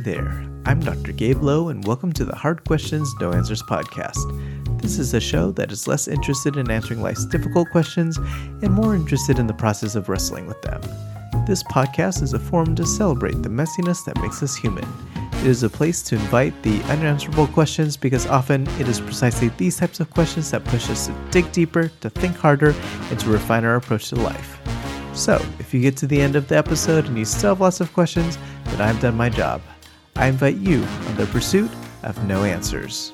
there, I'm Dr. Gabe Lowe, and welcome to the Hard Questions, No Answers podcast. This is a show that is less interested in answering life's difficult questions and more interested in the process of wrestling with them. This podcast is a forum to celebrate the messiness that makes us human. It is a place to invite the unanswerable questions because often it is precisely these types of questions that push us to dig deeper, to think harder, and to refine our approach to life. So, if you get to the end of the episode and you still have lots of questions, then I've done my job. I invite you on the pursuit of no answers.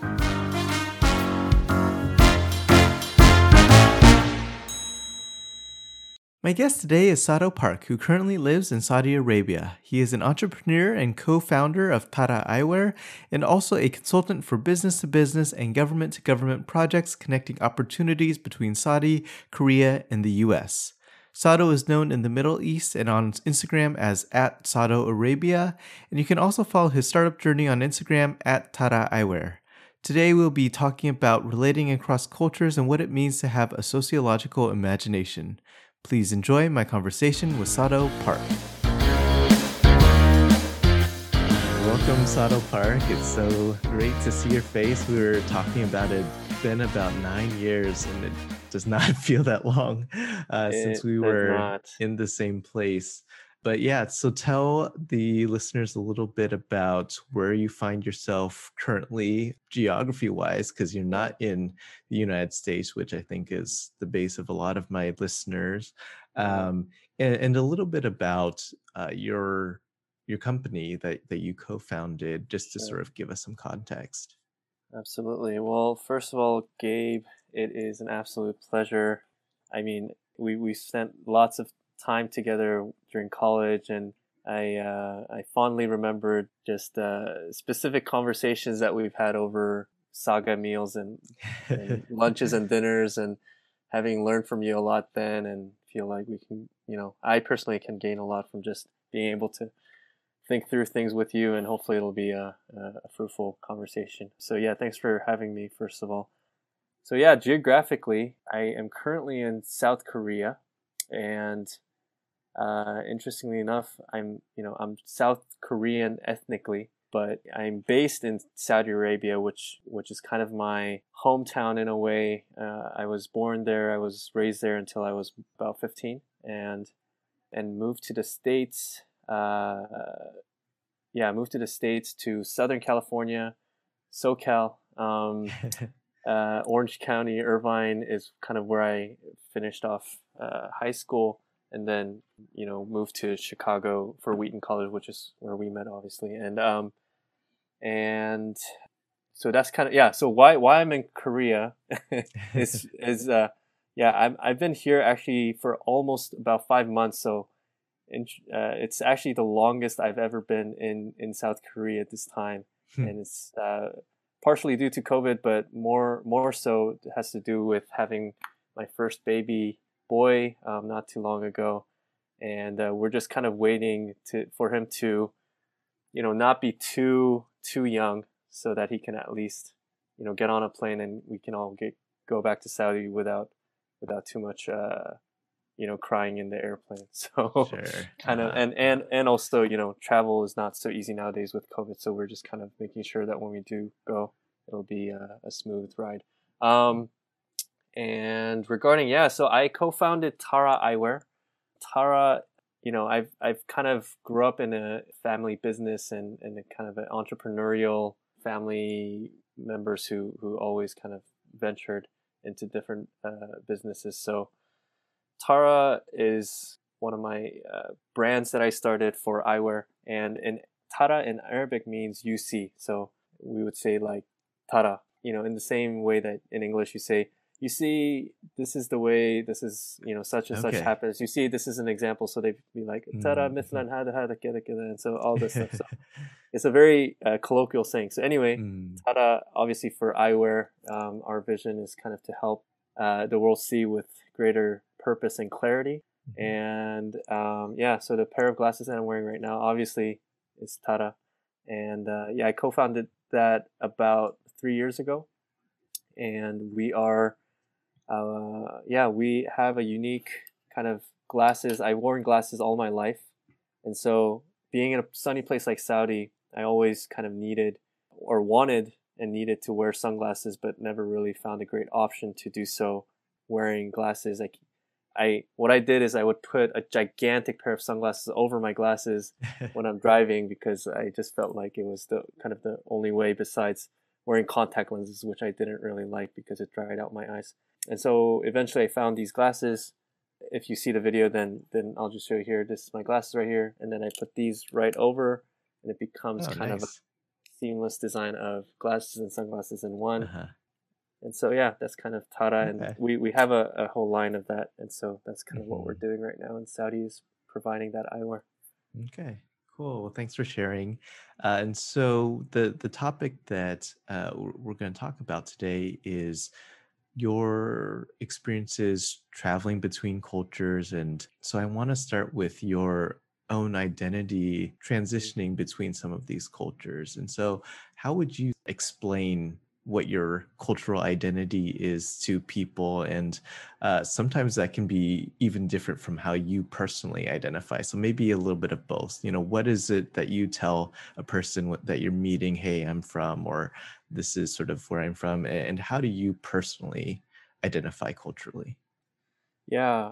My guest today is Sado Park, who currently lives in Saudi Arabia. He is an entrepreneur and co-founder of Tara Eyewear, and also a consultant for business-to-business and government-to-government projects connecting opportunities between Saudi, Korea, and the U.S. Sado is known in the Middle East and on Instagram as @SadoArabia, and you can also follow his startup journey on Instagram @Tara Eyewear. Today we'll be talking about relating across cultures and what it means to have a sociological imagination. Please enjoy my conversation with Sado Park. Welcome, Sado Park. It's so great to see your face. We were talking about it. It's been about 9 years, and it does not feel that long since we were in the same place. But yeah, so tell the listeners a little bit about where you find yourself currently geography-wise, because you're not in the United States, which I think is the base of a lot of my listeners, and a little bit about your company that you co-founded, just to sort of give us some context. Absolutely. Well, first of all, Gabe, it is an absolute pleasure. I mean, we spent lots of time together during college, and I fondly remembered just specific conversations that we've had over saga meals and lunches and dinners, and having learned from you a lot then, and feel like we can, I personally can gain a lot from just being able to think through things with you, and hopefully it'll be a fruitful conversation. So yeah, thanks for having me, first of all. So yeah, geographically, I am currently in South Korea, and interestingly enough, I'm South Korean ethnically, but I'm based in Saudi Arabia, which is kind of my hometown in a way. I was born there, I was raised there until I was about 15, and moved to the States. Moved to the States to Southern California, SoCal. Orange County, Irvine is kind of where I finished off high school, and then moved to Chicago for Wheaton College, which is where we met, obviously. And so that's kind of So why I'm in Korea is I've been here actually for almost about 5 months. So it's actually the longest I've ever been in South Korea at this time, and it's partially due to COVID, but more so it has to do with having my first baby boy not too long ago, and we're just kind of waiting for him to not be too young, so that he can at least get on a plane and we can all go back to Saudi without too much crying in the airplane. So Sure. kind of, and also, travel is not so easy nowadays with COVID. So we're just kind of making sure that when we do go, it'll be a smooth ride. And regarding, so I co-founded Tara Eyewear. Tara, I've kind of grew up in a family business and a kind of an entrepreneurial family members who always kind of ventured into different businesses. So Tara is one of my brands that I started for eyewear, and Tara in Arabic means you see. So we would say like Tara, in the same way that in English you say, you see, this is the way, this is, such and such happens. You see, this is an example. So they'd be like, Tara mithlan hada hada kida kida, and so all this stuff. So it's a very colloquial saying. So anyway, Tara, obviously for eyewear, our vision is kind of to help the world see with greater purpose and clarity. And so the pair of glasses that I'm wearing right now obviously is Tara, and I co-founded that about 3 years ago, and we are we have a unique kind of glasses. I've worn glasses all my life, and so being in a sunny place like Saudi, I always kind of needed or wanted and needed to wear sunglasses, but never really found a great option to do so wearing glasses. What I did is I would put a gigantic pair of sunglasses over my glasses when I'm driving, because I just felt like it was the kind of the only way, besides wearing contact lenses, which I didn't really like because it dried out my eyes. And so eventually I found these glasses. If you see the video, then I'll just show you here. This is my glasses right here, and then I put these right over, and it becomes kind of a seamless design of glasses and sunglasses in one. Uh-huh. And so, yeah, that's kind of Tara. Okay. And we have a whole line of that. And so that's kind of what we're doing right now in Saudi, is providing that eyewear. Okay, cool. Well, thanks for sharing. And so the topic that we're going to talk about today is your experiences traveling between cultures. And so I want to start with your own identity transitioning between some of these cultures. And so how would you explain what your cultural identity is to people? And sometimes that can be even different from how you personally identify. So maybe a little bit of both. What is it that you tell a person that you're meeting, hey, I'm from, or this is sort of where I'm from, and how do you personally identify culturally? Yeah,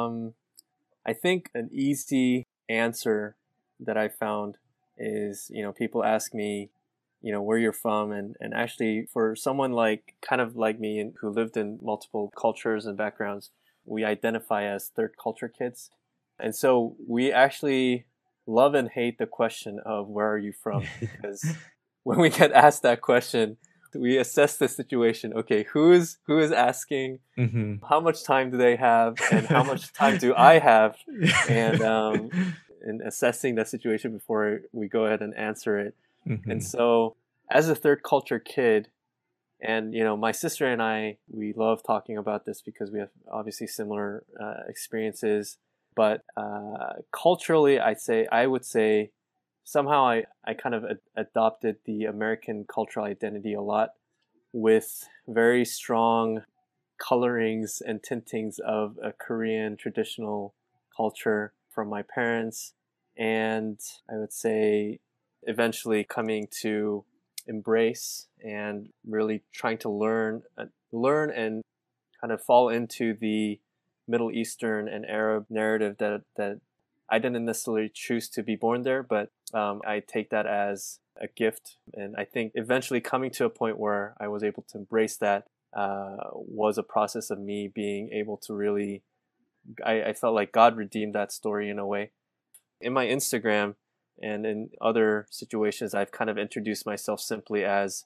I think an easy answer that I found is, people ask me, where you're from. And actually, for someone kind of like me, and who lived in multiple cultures and backgrounds, we identify as third culture kids. And so we actually love and hate the question of where are you from? Because when we get asked that question, we assess the situation. Okay, who is asking? Mm-hmm. How much time do they have, and how much time do I have? And in assessing that situation before we go ahead and answer it. Mm-hmm. And so, as a third culture kid, and my sister and I, we love talking about this because we have obviously similar experiences. But culturally, I would say somehow I kind of adopted the American cultural identity a lot, with very strong colorings and tintings of a Korean traditional culture from my parents. And I would say eventually coming to embrace and really trying to learn and kind of fall into the Middle Eastern and Arab narrative that I didn't necessarily choose to be born there, but I take that as a gift. And I think eventually coming to a point where I was able to embrace that was a process of me being able to really, I felt like God redeemed that story in a way. In my Instagram and in other situations, I've kind of introduced myself simply as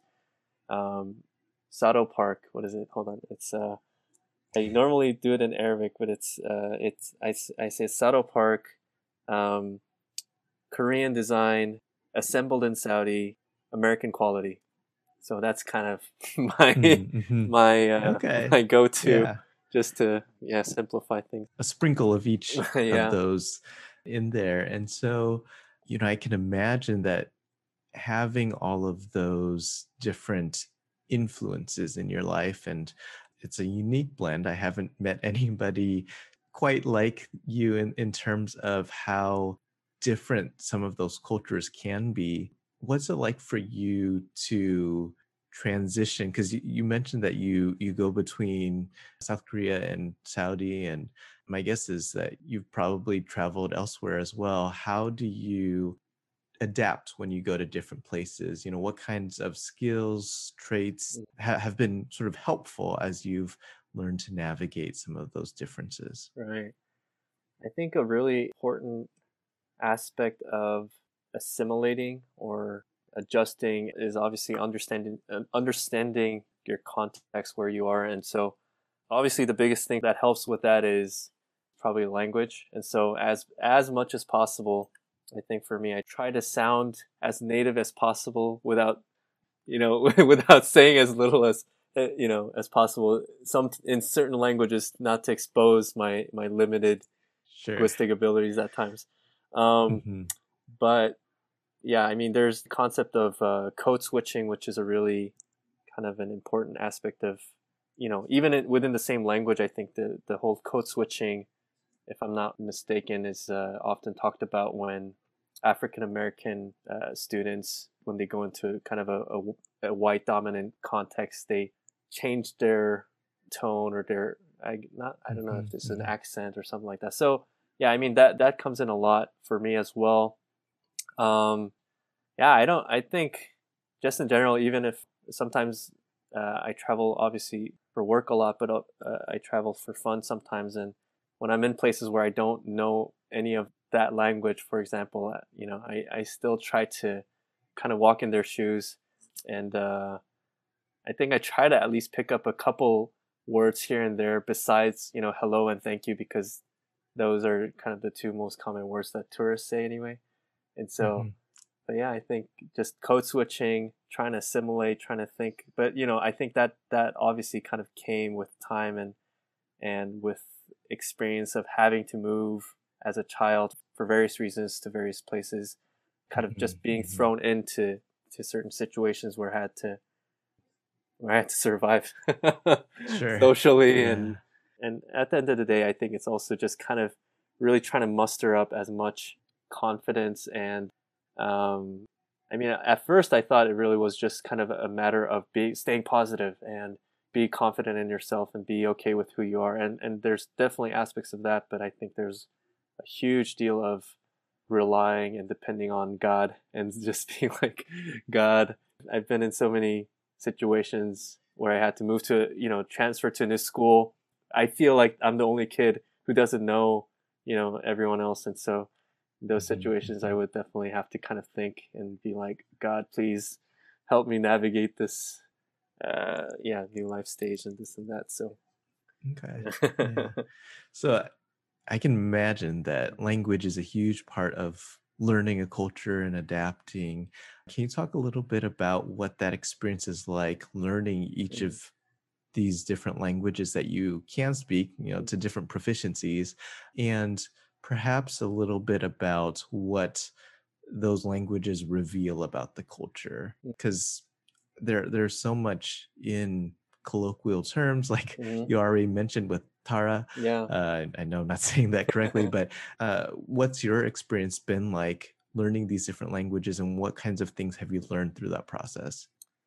Sado Park. What is it? Hold on. It's I normally do it in Arabic, but I say Sado Park, Korean design, assembled in Saudi, American quality. So that's kind of my go-to, just to simplify things. A sprinkle of each of those in there. And so, I can imagine that having all of those different influences in your life, and it's a unique blend. I haven't met anybody quite like you in terms of how different some of those cultures can be. What's it like for you to transition? Because you mentioned that you go between South Korea and Saudi, and my guess is that you've probably traveled elsewhere as well. How do you adapt when you go to different places? What kinds of skills, traits have been sort of helpful as you've learned to navigate some of those differences? Right. I think a really important aspect of assimilating or adjusting is obviously understanding your context where you are. And so obviously the biggest thing that helps with that is probably language. And so as much as possible, I think for me, I try to sound as native as possible without without saying as little as as possible. In certain languages, not to expose my limited linguistic abilities at times. But yeah, I mean, there's the concept of code switching, which is a really kind of an important aspect of, even within the same language. I think the whole code switching, if I'm not mistaken, is often talked about when African American students, when they go into kind of a white dominant context, they change their tone or their I don't know if this is an accent or something like that. So yeah, I mean that comes in a lot for me as well. Yeah, I think just in general, even if sometimes I travel obviously for work a lot, but I travel for fun sometimes. And when I'm in places where I don't know any of that language, for example, I still try to kind of walk in their shoes. And I think I try to at least pick up a couple words here and there besides, hello and thank you, because those are kind of the two most common words that tourists say anyway. And so, but yeah, I think just code switching, trying to assimilate, trying to think. But I think that obviously kind of came with time and with experience of having to move as a child for various reasons to various places, kind of just being thrown into certain situations where I had to survive socially. And at the end of the day, I think it's also just kind of really trying to muster up as much confidence. And I mean, at first I thought it really was just kind of a matter of staying positive and be confident in yourself and be okay with who you are. And there's definitely aspects of that, but I think there's a huge deal of relying and depending on God and just being like, God, I've been in so many situations where I had to move to, transfer to a new school. I feel like I'm the only kid who doesn't know, everyone else. And so in those situations, I would definitely have to kind of think and be like, God, please help me navigate this, new life stage and this and that. So, okay. Yeah. So I can imagine that language is a huge part of learning a culture and adapting. Can you talk a little bit about what that experience is like, learning each of these different languages that you can speak, to different proficiencies, and perhaps a little bit about what those languages reveal about the culture? Because there's so much in colloquial terms, like you already mentioned with Tara. I know I'm not saying that correctly, but what's your experience been like learning these different languages, and what kinds of things have you learned through that process?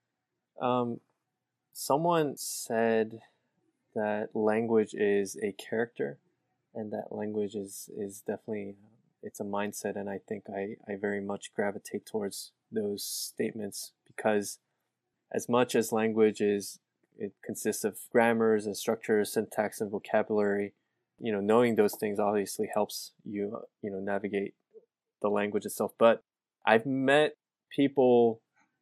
Someone said that language is a character, and that language is definitely it's a mindset. And I think I very much gravitate towards those statements, because as much as language it consists of grammars and structures, syntax and vocabulary, knowing those things obviously helps you, navigate the language itself. But I've met people,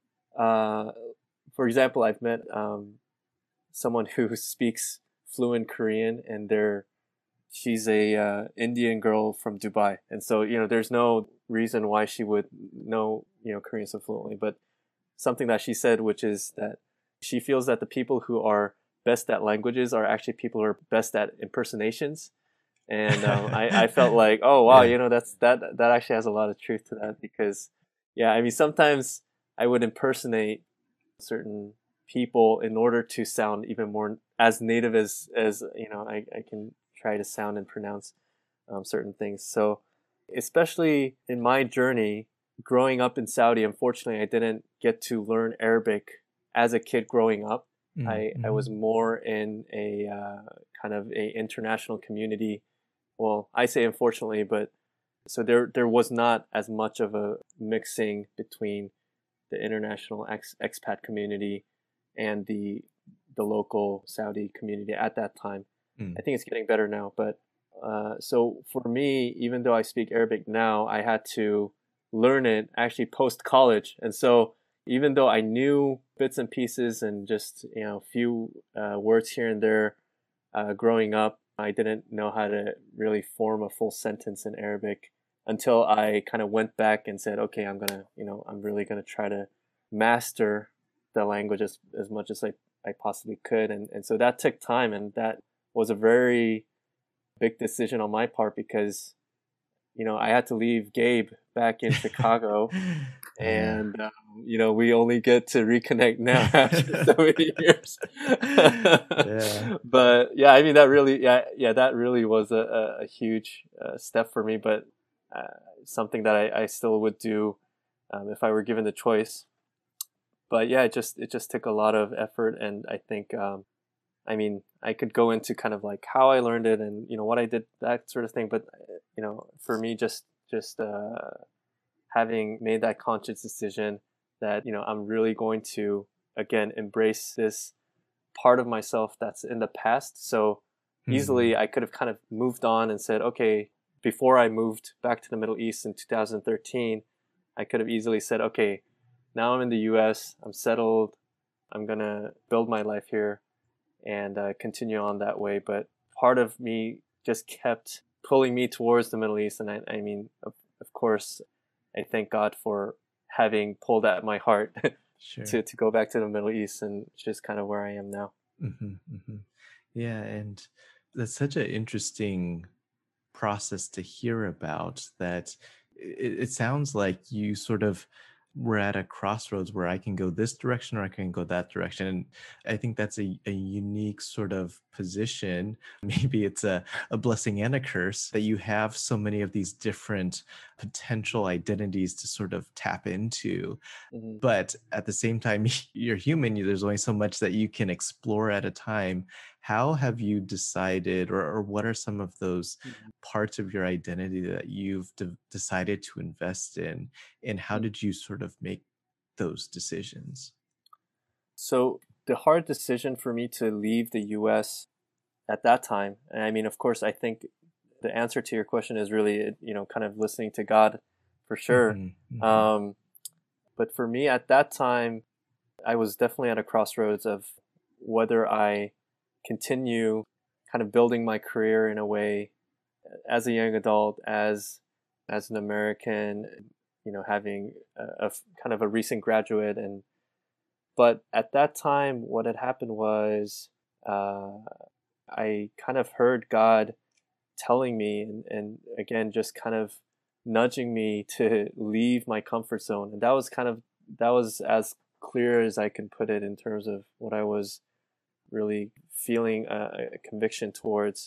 for example, I've met someone who speaks fluent Korean, and she's a Indian girl from Dubai. And so, there's no reason why she would know, Korean so fluently. But something that she said, which is that she feels that the people who are best at languages are actually people who are best at impersonations. And I felt like, oh wow, that actually has a lot of truth to that, because I mean, sometimes I would impersonate certain people in order to sound even more as native as I can try to sound and pronounce certain things. So especially in my journey growing up in Saudi, unfortunately I didn't get to learn Arabic as a kid growing up. I was more in a kind of a international community. Well, I say unfortunately, but so there was not as much of a mixing between the international expat community and the local Saudi community at that time. I think it's getting better now, but so for me, even though I speak Arabic now, I had to learn it actually post college. And so even though I knew bits and pieces and just a few words here and there growing up, I didn't know how to really form a full sentence in Arabic until I kind of went back and said, okay, I'm really gonna try to master the language as much as I possibly could. And so that took time, and that was a very big decision on my part, because I had to leave Gabe back in Chicago, and we only get to reconnect now after so many years. But I mean, that really, that really was a huge step for me. But something that I still would do if I were given the choice. But yeah, it just took a lot of effort, and I think I mean, I could go into kind of like how I learned it and what I did, that sort of thing. But for me, just having made that conscious decision that I'm really going to again embrace this part of myself that's in the past. So easily I could have kind of moved on and said, okay, before I moved back to the Middle East in 2013, I could have easily said, okay, now I'm in the US, I'm settled, I'm gonna build my life here and continue on that way. But part of me just kept pulling me towards the Middle East. And I mean, of course, I thank God for having pulled at my heart Sure. to go back to the Middle East, and it's just kind of where I am now. Yeah, and that's such an interesting process to hear about. That it sounds like you sort of were at a crossroads where I can go this direction or I can go that direction. And I think that's a unique sort of position. Maybe it's a blessing and a curse that you have so many of these different potential identities to sort of tap into. But at the same time, you're human. There's only so much that you can explore at a time. How have you decided, or what are some of those parts of your identity that you've decided to invest in? And how did you sort of make those decisions? So the hard decision for me to leave the US at that time, and I mean, of course, I think the answer to your question is really, kind of listening to God for sure. But for me at that time, I was definitely at a crossroads of whether I continue kind of building my career in a way as a young adult, as an American, having a kind of a recent graduate. But at that time, what had happened was I kind of heard God telling me and again, just kind of nudging me to leave my comfort zone. And that was as clear as I can put it in terms of what I was really feeling a conviction towards,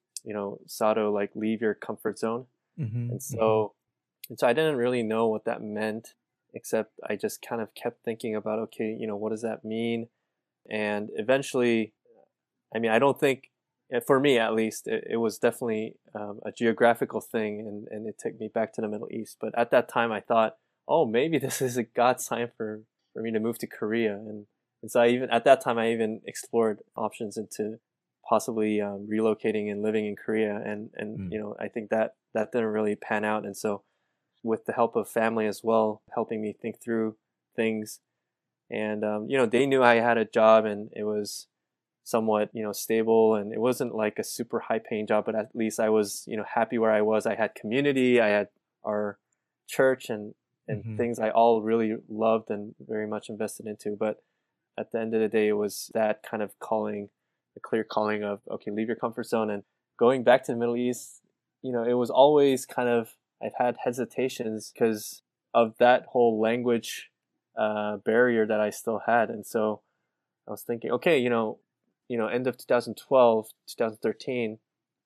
Sado, like leave your comfort zone. And so I didn't really know what that meant, except I just kind of kept thinking about, okay, what does that mean? And eventually, I mean, I don't think, for me at least, it was definitely a geographical thing, and it took me back to the Middle East. But at that time, I thought, oh, maybe this is a God sign for me to move to Korea. And so at that time, I even explored options into possibly relocating and living in Korea. And I think that didn't really pan out. And so with the help of family as well, helping me think through things, and they knew I had a job and it was somewhat stable, and it wasn't like a super high paying job, but at least I was happy where I was. I had community, I had our church and things I all really loved and very much invested into. But at the end of the day, it was that kind of calling, a clear calling of, okay, leave your comfort zone. And going back to the Middle East, it was always kind of, I've had hesitations because of that whole language barrier that I still had. And so I was thinking, okay, end of 2012, 2013,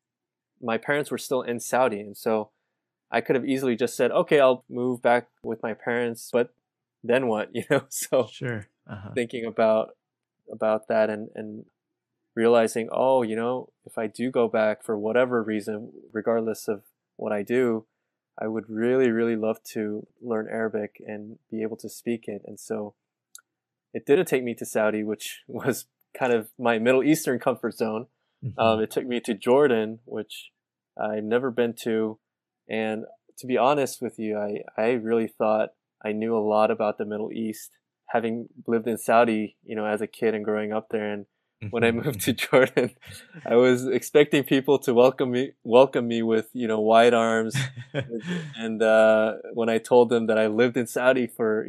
my parents were still in Saudi. And so I could have easily just said, okay, I'll move back with my parents, but then what, So Sure. Thinking about that and realizing, oh, if I do go back for whatever reason, regardless of what I do, I would really, really love to learn Arabic and be able to speak it. And so it didn't take me to Saudi, which was kind of my Middle Eastern comfort zone. It took me to Jordan, which I've never been to. And to be honest with you, I really thought I knew a lot about the Middle East, having lived in Saudi, as a kid and growing up there. And when I moved to Jordan, I was expecting people to welcome me with, wide arms. And when I told them that I lived in Saudi for,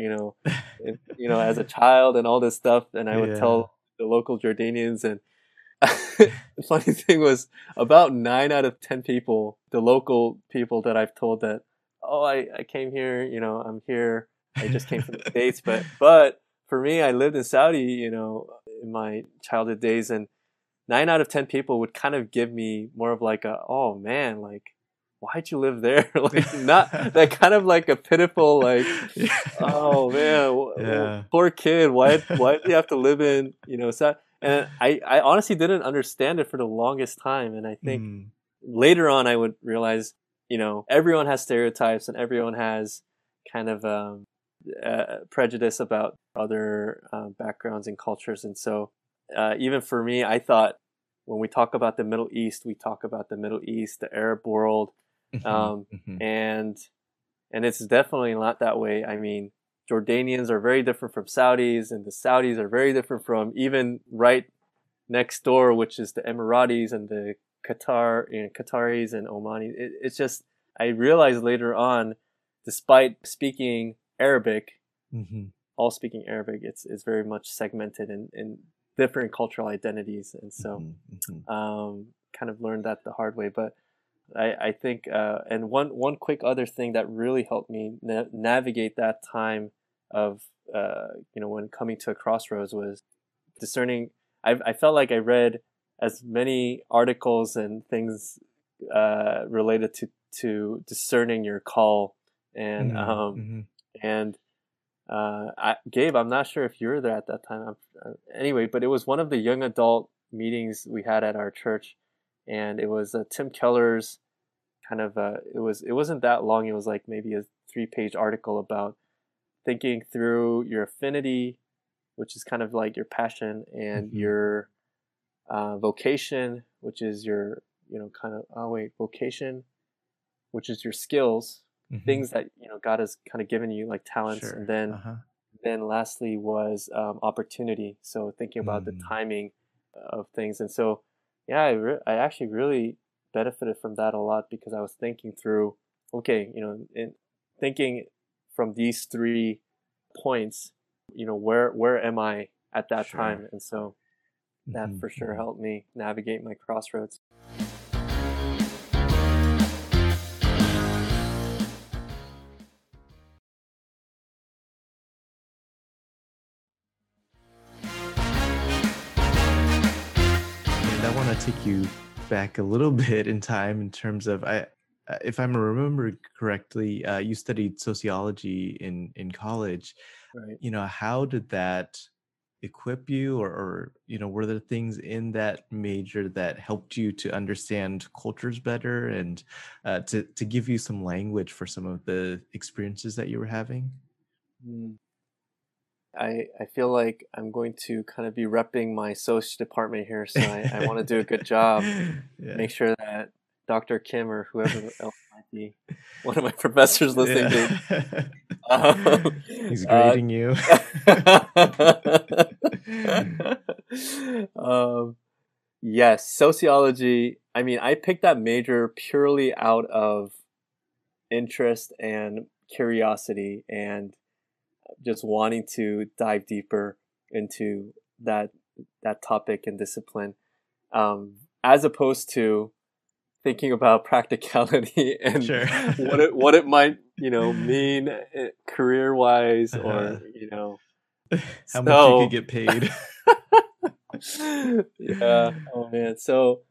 as a child and all this stuff, and I would tell the local Jordanians, and the funny thing was about 9 out of 10 people, the local people that I've told that, oh, I came here, I'm here, I just came from the States, but for me, I lived in Saudi, in my childhood days, and 9 out of 10 people would kind of give me more of like oh man, like why'd you live there? Like, not that kind of like a pitiful, like, oh man, Yeah. poor kid. Why do you have to live in, sad? And I honestly didn't understand it for the longest time. And I think later on I would realize, everyone has stereotypes and everyone has kind of prejudice about other backgrounds and cultures. And so even for me, I thought when we talk about the Middle East, we talk about the Middle East, the Arab world, and it's definitely not that way. I mean, Jordanians are very different from Saudis, and the Saudis are very different from even right next door, which is the Emiratis and the Qataris and Omanis. It's just, I realized later on, despite speaking Arabic, all speaking Arabic, it's very much segmented in different cultural identities. And so kind of learned that the hard way. But I think, and one quick other thing that really helped me navigate that time of, when coming to a crossroads was discerning. I felt like I read as many articles and things related to discerning your call. And Gabe, I'm not sure if you were there at that time. Anyway, but it was one of the young adult meetings we had at our church, and it was Tim Keller's kind of it wasn't that long. It was like maybe a 3-page article about thinking through your affinity, which is kind of like your passion, and your vocation, which is your vocation, which is your skills, things that God has kind of given you, like talents. Sure. And then lastly was opportunity. So thinking about the timing of things. And so I actually really benefited from that a lot, because I was thinking through, in thinking from these 3 points, where am I at that time? And so that for sure helped me navigate my crossroads. I want to take you back a little bit in time in terms of, if I'm remembering correctly, you studied sociology in college. Right. How did that equip you, or were there things in that major that helped you to understand cultures better and to give you some language for some of the experiences that you were having? I feel like I'm going to kind of be repping my soc department here, so I want to do a good job. Make sure that Dr. Kim or whoever else might be one of my professors listening to. He's grading you. Yes, sociology. I mean, I picked that major purely out of interest and curiosity, and just wanting to dive deeper into that topic and discipline, as opposed to thinking about practicality and what it might mean career wise, or how much you could get paid. Yeah. Oh man. So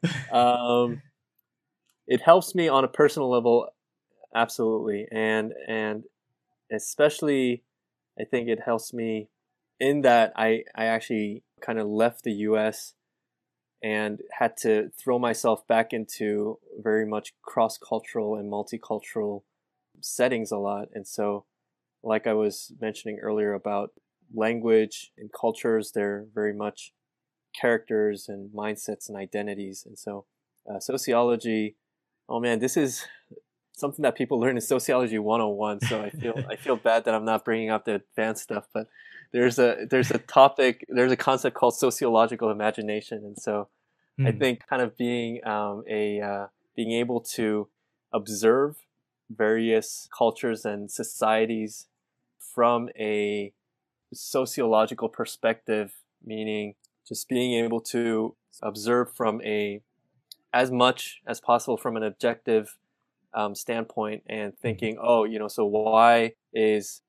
it helps me on a personal level, absolutely, and especially I think it helps me in that I actually kind of left the US and had to throw myself back into very much cross-cultural and multicultural settings a lot. And so, like I was mentioning earlier about language and cultures, they're very much characters and mindsets and identities. And so sociology, oh man, this is something that people learn in sociology 101. So I feel bad that I'm not bringing up the advanced stuff, but there's a concept called sociological imagination. And so I think kind of being being able to observe various cultures and societies from a sociological perspective, meaning just being able to observe from as much as possible from an objective standpoint, and thinking, so why is,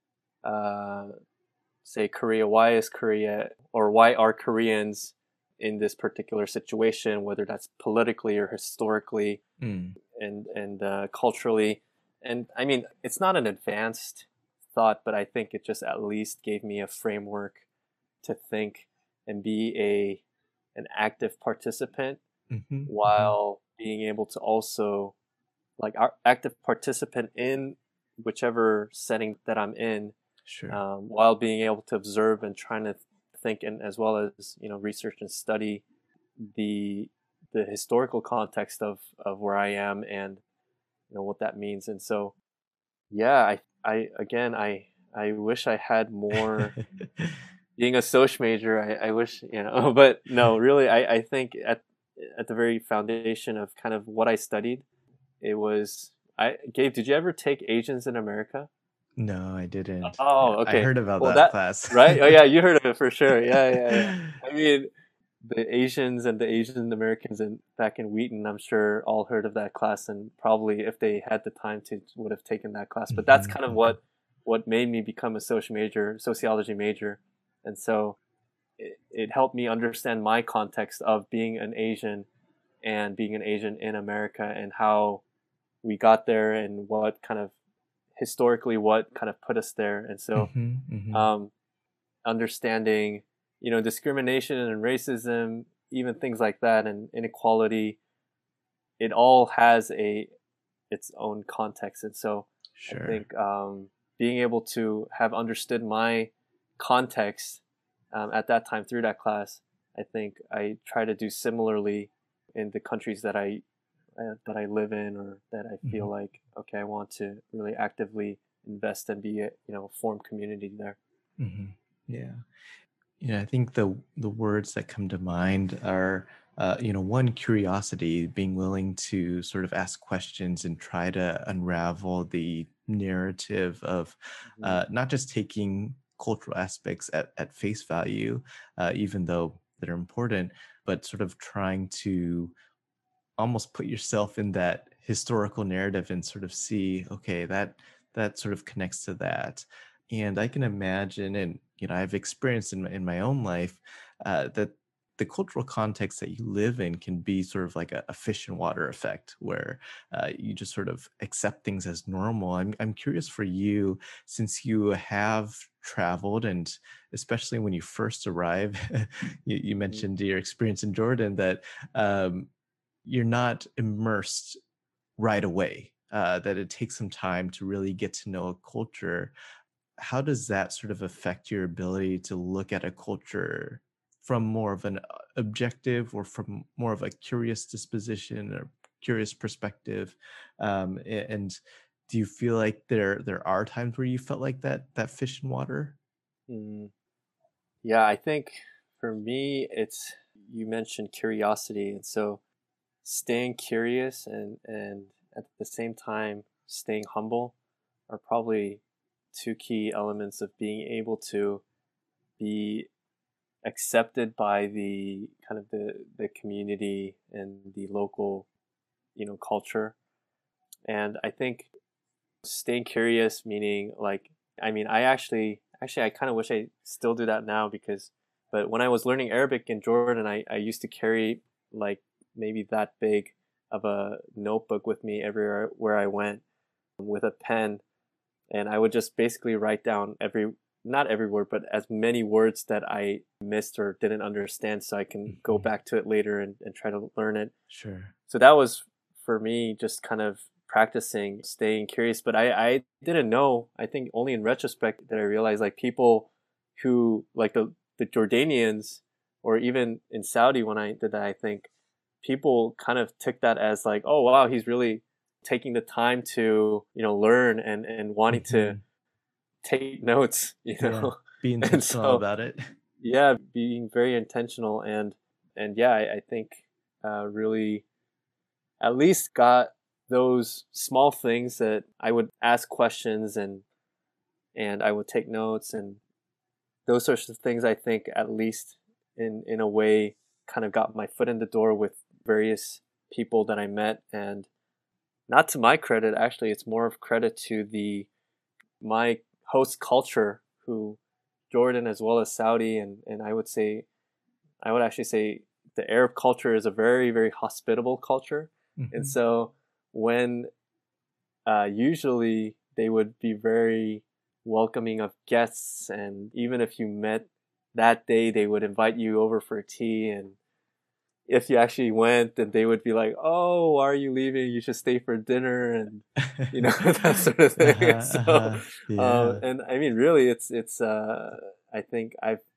say Korea, or why are Koreans in this particular situation, whether that's politically or historically, and culturally. And I mean, it's not an advanced thought, but I think it just at least gave me a framework to think and be an active participant while being able to also like our active participant in whichever setting that I'm in, Sure. while being able to observe and trying to think and as well as research and study the historical context of where I am and what that means. And so yeah, I wish I had more. Being a Soch major, I wish, but no, really, I think at the very foundation of kind of what I studied, it was, Gabe, did you ever take Asians in America? No, I didn't. Oh, I okay. heard about Well, that class. right? Oh yeah, you heard of it for sure. Yeah. I mean, the Asians and the Asian Americans back in Wheaton, I'm sure all heard of that class and probably if they had the time to would have taken that class. But that's kind of what made me become a sociology major. And so it helped me understand my context of being an Asian and being an Asian in America and how we got there and what kind of historically what kind of put us there. And so understanding discrimination and racism, even things like that, and inequality, it all has its own context. And so sure. I think being able to have understood my context at that time through that class, I think I try to do similarly in the countries that I live in or that I feel like, okay, I want to really actively invest and be form community there. Yeah. I think the words that come to mind are, one, curiosity, being willing to sort of ask questions and try to unravel the narrative of not just taking cultural aspects at face value, even though they're important, but sort of trying to almost put yourself in that historical narrative and sort of see, okay, that sort of connects to that. And I can imagine, and I've experienced in my own life, that the cultural context that you live in can be sort of like a fish and water effect, where you just sort of accept things as normal. I'm curious for you, since you have traveled, and especially when you first arrive, you mentioned your experience in Jordan, that you're not immersed right away, that it takes some time to really get to know a culture. How does that sort of affect your ability to look at a culture from more of an objective or from more of a curious disposition or curious perspective? And do you feel like there are times where you felt like that fish in water? Yeah, I think for me, you mentioned curiosity. And so staying curious and at the same time staying humble are probably two key elements of being able to be accepted by the kind of the community and the local culture. And I think staying curious, meaning like, I mean, I kind of wish I still do that now but when I was learning Arabic in Jordan, I used to carry like maybe that big of a notebook with me everywhere where I went with a pen. And I would just basically write down not every word, but as many words that I missed or didn't understand so I can go back to it later and try to learn it. Sure. So that was for me just kind of practicing staying curious. But I didn't know, I think only in retrospect that I realized like people who like the Jordanians or even in Saudi when I did that, I think people kind of took that as like, oh wow, he's really taking the time to learn and wanting to take notes, be intentional about it. Yeah, being very intentional and yeah, I think really at least got those small things that I would ask questions and I would take notes and those sorts of things. I think at least in a way kind of got my foot in the door with various people that I met. And not to my credit, actually, it's more of credit to my host culture, who Jordan as well as Saudi, and I would actually say the Arab culture is a very, very hospitable culture. And so when usually they would be very welcoming of guests, and even if you met that day, they would invite you over for tea, and if you actually went, then they would be like, "Oh, why are you leaving? You should stay for dinner," and that sort of thing. So, Yeah. and I mean, really, it's. I think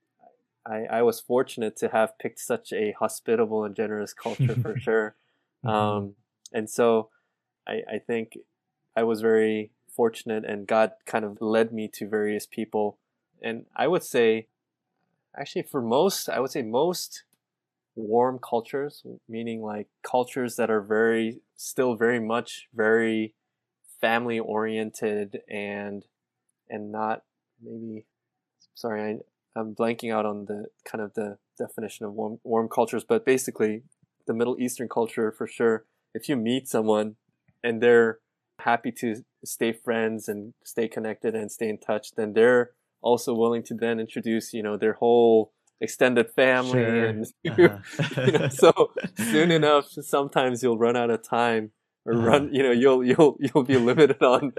I was fortunate to have picked such a hospitable and generous culture for sure. Hmm. And so I think I was very fortunate, and God kind of led me to various people. And I would say, actually, I would say most warm cultures, meaning like cultures that are still very much very family oriented, and not maybe, sorry, I'm blanking out on the kind of the definition of warm cultures, but basically the Middle Eastern culture for sure. If you meet someone and they're happy to stay friends and stay connected and stay in touch, then they're also willing to then introduce, their whole extended family, Sure. and Uh-huh. so soon enough, sometimes you'll run out of time, or Uh-huh. you'll be limited on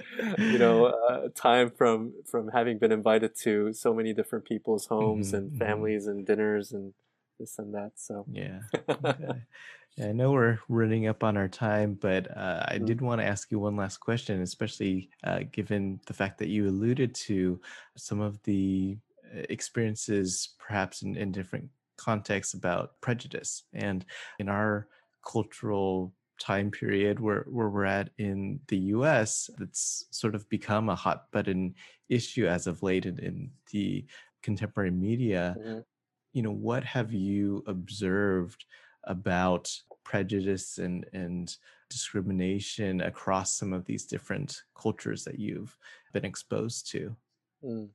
time from having been invited to so many different people's homes Hmm. and Hmm. families and dinners and this and that. So Yeah. Okay. Yeah, I know we're running up on our time, but I Mm, did want to ask you one last question, especially given the fact that you alluded to some of the experiences, perhaps in different contexts, about prejudice. And in our cultural time period where we're at in the US, it's sort of become a hot button issue as of late in the contemporary media. mhm. What have you observed about prejudice and discrimination across some of these different cultures that you've been exposed to? Mm.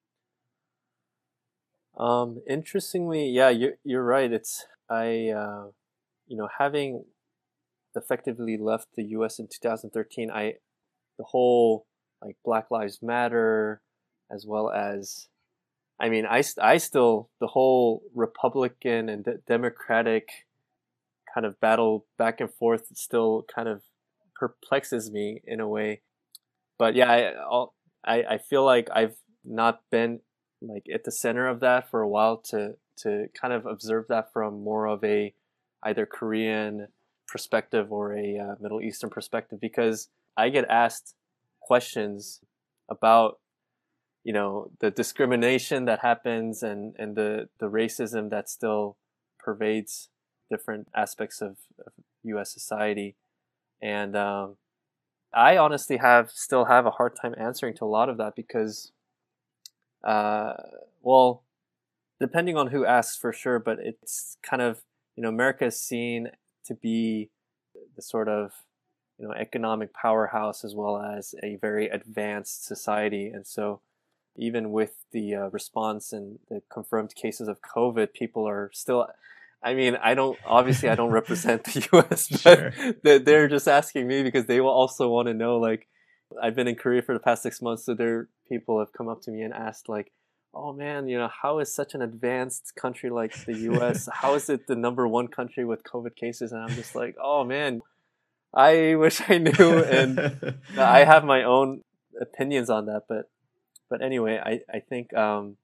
Interestingly, yeah, you're right. It's I having effectively left the U.S. in 2013, the whole like Black Lives Matter, as well as, I mean, I still, the whole Republican and Democratic kind of battle back and forth still kind of perplexes me in a way. But yeah, I feel like I've not been like at the center of that for a while to kind of observe that from more of a either Korean perspective or a Middle Eastern perspective, because I get asked questions about the discrimination that happens, and the racism that still pervades different aspects of U.S. society. And I honestly still have a hard time answering to a lot of that, because uh, well, depending on who asks for sure, but it's kind of, America is seen to be the sort of economic powerhouse, as well as a very advanced society. And so even with the response and the confirmed cases of COVID, people are still, I mean, I don't represent the US, but Sure. they're just asking me because they will also want to know, like, I've been in Korea for the past 6 months, so people have come up to me and asked, like, oh man, how is such an advanced country like the US, how is it the number one country with COVID cases? And I'm just like, oh man, I wish I knew. And I have my own opinions on that, but anyway, I think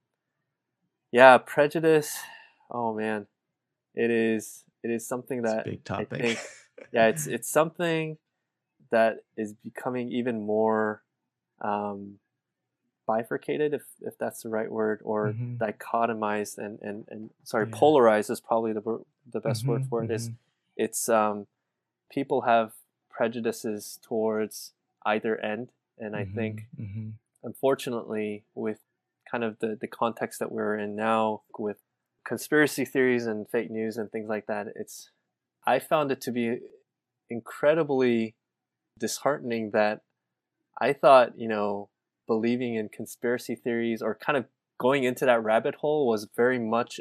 yeah, prejudice. Oh man, it is something It's a that big I topic. think, yeah, it's something that is becoming even more um, bifurcated, if that's the right word, or Hmm. dichotomized, and sorry, Yeah. polarized is probably the best word Hmm. for it. Is Hmm. it's people have prejudices towards either end, and I Hmm. think, Hmm. unfortunately, with kind of the context that we're in now, with conspiracy theories and fake news and things like that, I found it to be incredibly disheartening that I thought, believing in conspiracy theories, or kind of going into that rabbit hole, was very much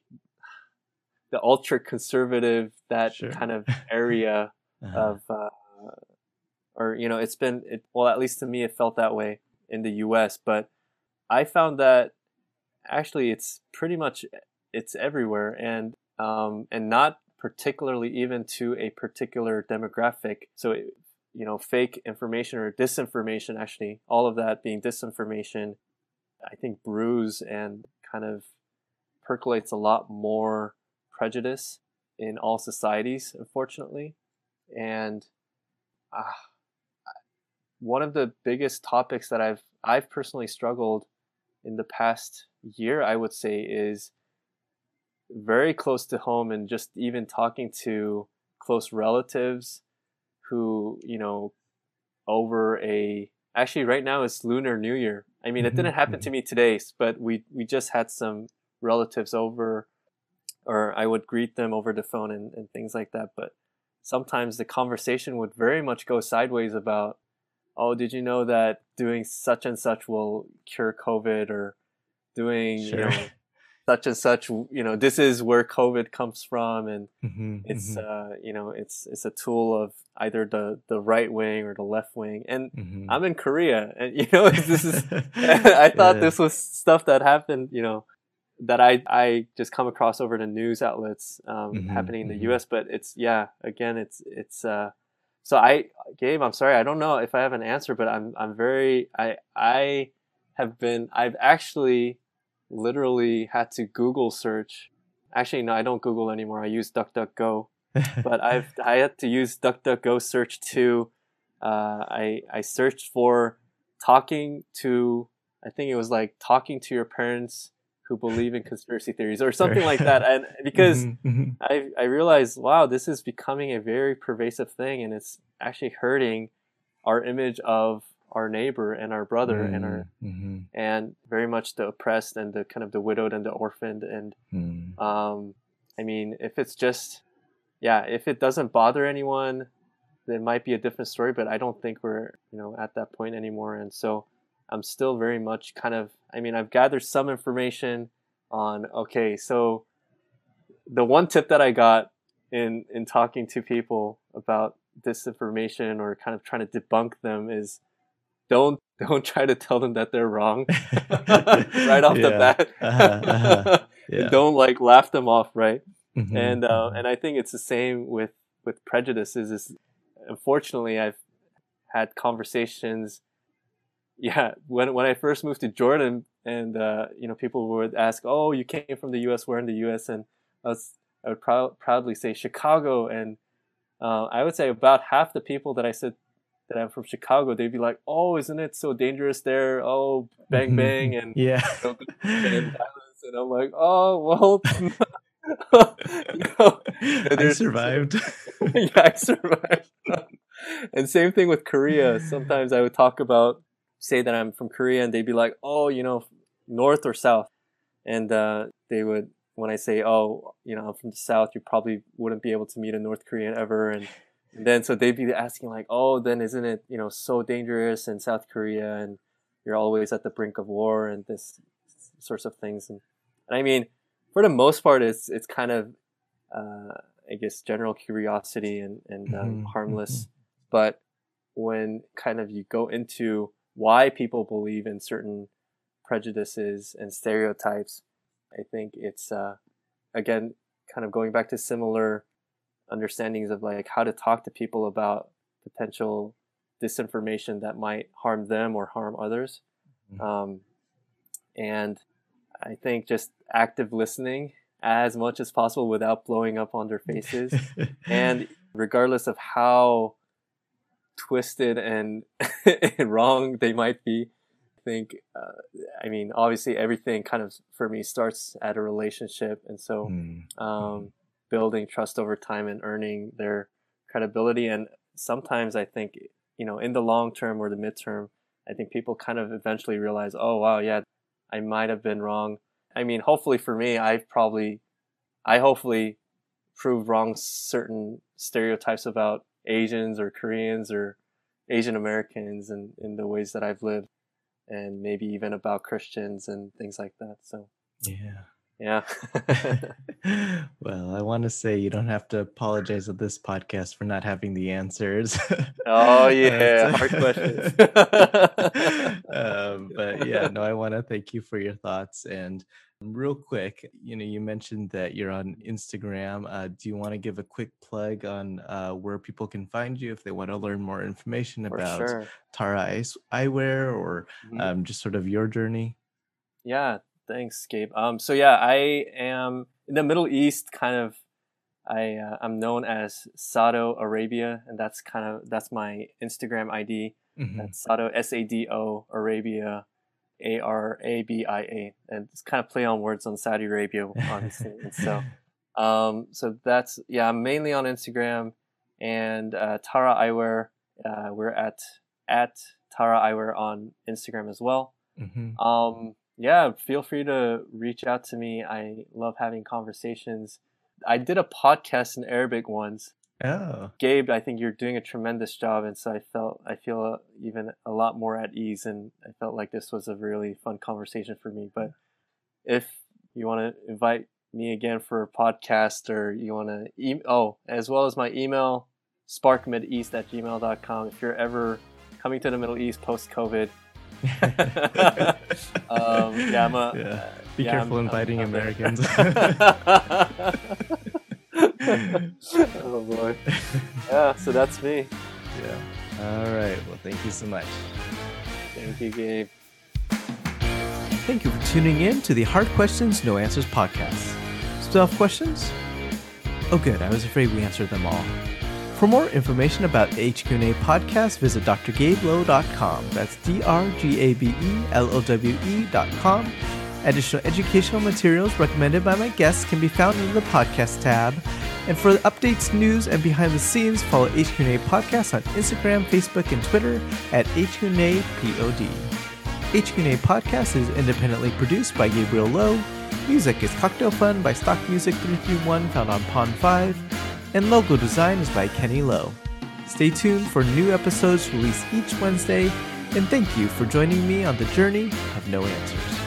the ultra conservative, that Sure. kind of area Uh-huh. of, or, well, at least to me, it felt that way in the US. But I found that actually it's everywhere, and not particularly even to a particular demographic. So fake information or disinformation, actually, all of that being disinformation, I think brews and kind of percolates a lot more prejudice in all societies, unfortunately. And one of the biggest topics that I've personally struggled in the past year, I would say, is very close to home, and just even talking to close relatives who, actually right now it's Lunar New Year. I mean, it didn't happen to me today, but we just had some relatives over, or I would greet them over the phone and things like that. But sometimes the conversation would very much go sideways about, oh, did you know that doing such and such will cure COVID, or doing, sure. Such and such, this is where COVID comes from. And it's, it's a tool of either the right wing or the left wing. And I'm in Korea, and, this is, I thought this was stuff that happened, that I just come across over the news outlets, happening in the US, but it's, again, it's, so Gabe, I'm sorry, I don't know if I have an answer, but I've actually literally had to Google search. Actually, no, I don't Google anymore. I use DuckDuckGo, but I had to use DuckDuckGo search to, I searched for talking to your parents who believe in conspiracy theories or something like that. And because I realized, wow, this is becoming a very pervasive thing, and it's actually hurting our image of our neighbor and our brother and very much the oppressed and the kind of the widowed and the orphaned. And I mean, if it's just, if it doesn't bother anyone, there might be a different story, but I don't think we're, at that point anymore. And so I'm still very much I've gathered some information on, okay, so the one tip that I got in talking to people about disinformation or kind of trying to debunk them is, don't try to tell them that they're wrong right off the bat. Don't laugh them off, right? And I think it's the same with prejudices. Is unfortunately I've had conversations. When I first moved to Jordan, and people would ask, "Oh, you came from the U.S. Where in the U.S.?" And I would proudly say Chicago, and I would say about half the people that I said that I'm from Chicago, they'd be like, "Oh, isn't it so dangerous there? Oh, bang bang," and and I'm like, "Oh, well." I survived. I survived. And same thing with Korea. Sometimes I would say that I'm from Korea, and they'd be like, "Oh, north or south?" And they would, when I say, "Oh, I'm from the south," you probably wouldn't be able to meet a North Korean ever. And then so they'd be asking like, "Oh, then isn't it so dangerous in South Korea, and you're always at the brink of war and this sorts of things?" And I mean, for the most part, it's kind of I guess general curiosity and harmless. But when kind of you go into why people believe in certain prejudices and stereotypes, I think it's again kind of going back to similar understandings of how to talk to people about potential disinformation that might harm them or harm others. And I think just active listening as much as possible without blowing up on their faces. And regardless of how twisted and wrong they might be, I think, obviously everything kind of for me starts at a relationship. And so building trust over time and earning their credibility. And sometimes I think, in the long term or the midterm, I think people kind of eventually realize, oh, wow, yeah, I might have been wrong. I mean, hopefully for me, I hopefully proved wrong certain stereotypes about Asians or Koreans or Asian Americans and in the ways that I've lived, and maybe even about Christians and things like that. So, yeah. Well, I want to say you don't have to apologize on this podcast for not having the answers. Oh yeah, hard questions. But yeah, no, I want to thank you for your thoughts, and Real quick, you mentioned that you're on Instagram. Do you want to give a quick plug on where people can find you if they want to learn more information For about sure. Tara Eyewear or just sort of your journey? Yeah, thanks, Gabe. So yeah, I am in the Middle East. Kind of, I'm known as Sado Arabia, and that's my Instagram ID. That's Sado Sado Arabia. Arabia, and it's kind of play on words on Saudi Arabia, obviously. And so, so that's, yeah, I'm mainly on Instagram, and Tara Eyewear. We're at Tara Eyewear on Instagram as well. Yeah, feel free to reach out to me. I love having conversations. I did a podcast in Arabic once. Oh, Gabe, I think you're doing a tremendous job, and so I feel even a lot more at ease, and I felt like this was a really fun conversation for me. But if you want to invite me again for a podcast, or you want to as well as my email, sparkmideast@gmail.com. If you're ever coming to the Middle East post-COVID, be careful inviting Americans. Oh boy. Yeah, so that's me. Yeah. All right. Well, thank you so much. Thank you, Gabe. Thank you for tuning in to the Hard Questions, No Answers podcast. Still have questions? Oh, good. I was afraid we answered them all. For more information about the HQ&A podcast, visit drgabelow.com. That's drgabelowe.com. Additional educational materials recommended by my guests can be found in the podcast tab. And for updates, news, and behind the scenes, follow HQ&A Podcast on Instagram, Facebook, and Twitter at HQ&A POD. HQ&A Podcast is independently produced by Gabriel Lowe. Music is Cocktail Fun by Stock Music 331, found on Pond 5. And logo design is by Kenny Lowe. Stay tuned for new episodes released each Wednesday. And thank you for joining me on the journey of no answers.